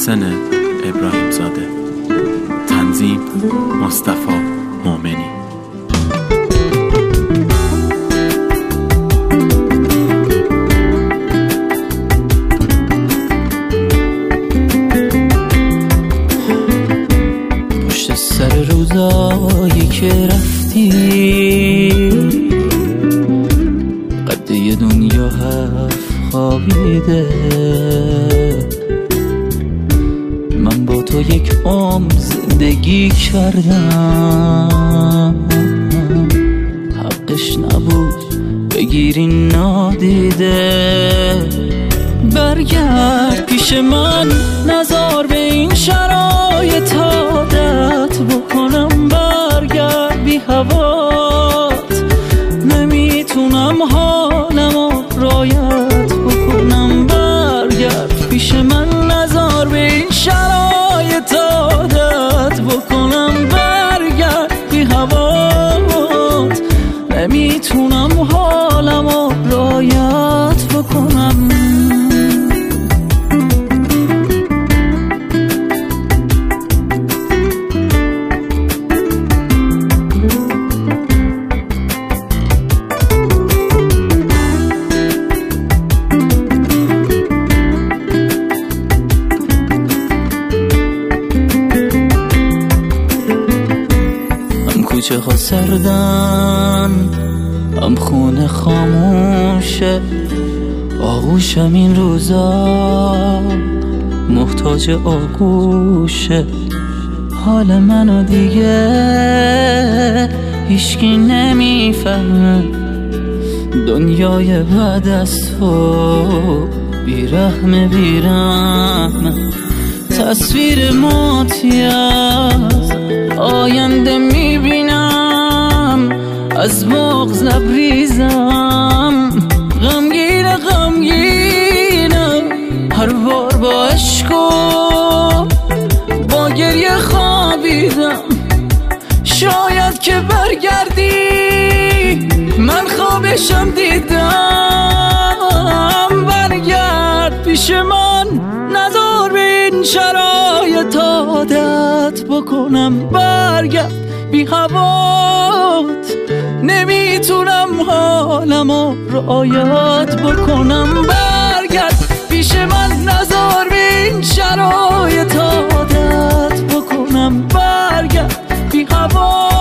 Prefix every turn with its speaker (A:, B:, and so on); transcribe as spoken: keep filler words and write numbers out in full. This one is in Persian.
A: محسن ابراهیم زاده. تنظیم مصطفی مومنی.
B: پشت سر روزایی که رفتی قد یه دنیا هفت خوابیده، من با تو یک عمر زندگی کردم، حقش نبود بگیری نادیده. برگرد پیش من، نزار به این شرایط عادت بکنم، برگرد بی هوات، نمیتونم حالمو رعایت بکنم. برگرد پیش من، نزار به این شرایط عادت بکنم، برگرد بی هوات، نمیتونم حالمو رعایت بکنم. کوچه ها سردن، هم خونه خاموشه، آغوشم این روزا محتاج آغوشه. حال منو دیگه هیچکی نمیفهمه، دنیای بعد از تو بیرحمه بیرحمه. تصویر ماتی از آینده میبینم، از بغض لبریزم، غمگین غمگینم، هر بار با عشق و با گریه خوابیدم. شاید که برگردی من خوابشم دیدم، برگرد پیش من، نذار به این شرایط عادت بکنم. برگرد بی هوات، نمیتونم حالمو رعایت بکنم. برگرد پیش من، نذار به این شرایط عادت بکنم. برگرد بی هوات.